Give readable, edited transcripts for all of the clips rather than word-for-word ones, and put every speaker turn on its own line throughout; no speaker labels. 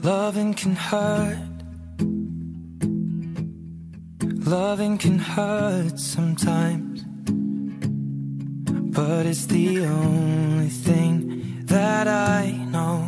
Loving can hurt. Loving can hurt sometimes, but it's the only thing that I know.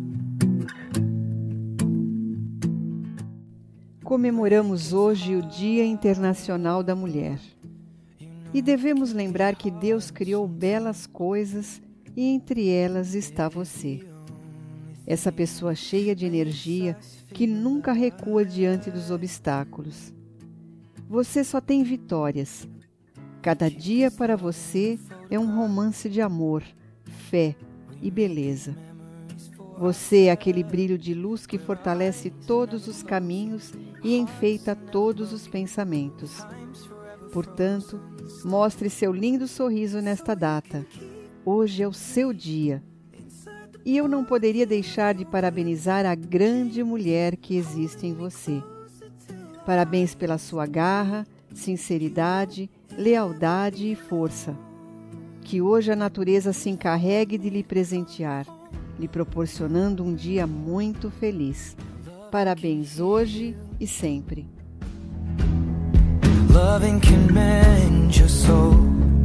Comemoramos hoje o Dia Internacional da Mulher. E devemos lembrar que Deus criou belas coisas e entre elas está você. Essa pessoa cheia de energia que nunca recua diante dos obstáculos. Você só tem vitórias. Cada dia para você é um romance de amor, fé e beleza. Você é aquele brilho de luz que fortalece todos os caminhos e enfeita todos os pensamentos. Portanto, mostre seu lindo sorriso nesta data. Hoje é o seu dia. E eu não poderia deixar de parabenizar a grande mulher que existe em você. Parabéns pela sua garra, sinceridade, lealdade e força. Que hoje a natureza se encarregue de lhe presentear, lhe proporcionando um dia muito feliz. Parabéns hoje e sempre.
Loving can mend your soul.